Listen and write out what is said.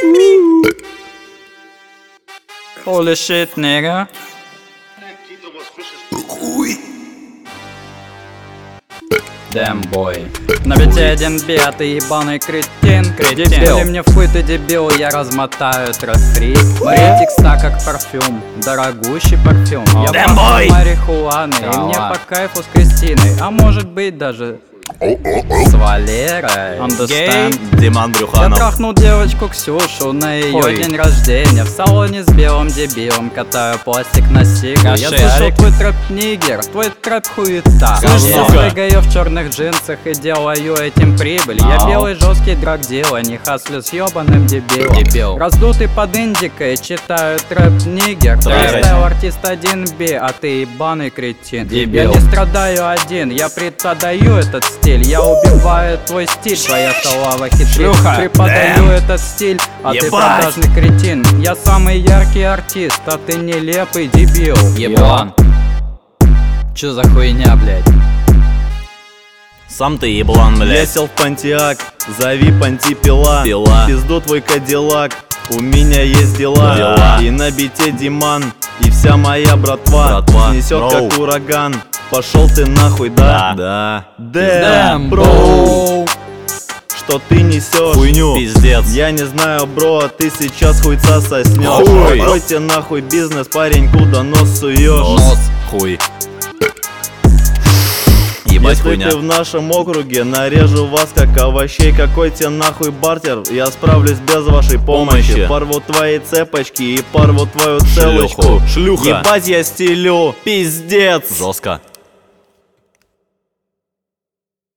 Holy shit, nigga. Damn boy. На бите один би, а ты ебаный кретин. Дебили мне в хуй, ты дебил, я размотаю трек-фри. Моя текста как парфюм, дорогущий парфюм. Я пахну марихуаны, и мне по кайфу с Кристиной. А может быть даже с Валерой. Understand? Диман Брюханов. Я трахнул девочку Ксюшу на ее день рождения. В салоне с белым дебилом катаю пластик на сигару. Я слышал твой трэп-нигер, твой трэп хуета. Я прыгаю в черных джинсах и делаю этим прибыль. Я белый жесткий драгдил, а не хаслю с ебаным дебилом. Раздутый под индикой, читаю трэп-нигер. Фристайл артист 1B, а ты ебаный кретин. Я не страдаю один, я преподаю этот стиль. Я убиваю твой стиль, твоя шалава хитрит. Преподаю этот стиль, а ты продажный кретин. Я самый яркий артист, а ты нелепый дебил. Еблан. Чё за хуйня, блядь? Сам ты еблан, блядь. Я сел в Пантиак, зови Пантипила. Пизду твой Кадиллак, у меня есть дела. И на бите Диман, и вся моя братва снесет как ураган. Пошел ты нахуй, да? Damn, бро. Что ты несешь? Хуйню. Пиздец. Я не знаю, бро, ты сейчас хуйца соснешь. Какой тебе нахуй бизнес, парень, куда нос суешь? Нос, хуй. Ебать, если хуйня. ты в нашем округе, нарежу вас как овощей. Какой тебе нахуй бартер? Я справлюсь без вашей помощи. Порву твои цепочки и порву твою целочку. Шлюха. Ебать я стелю, пиздец. Жестко.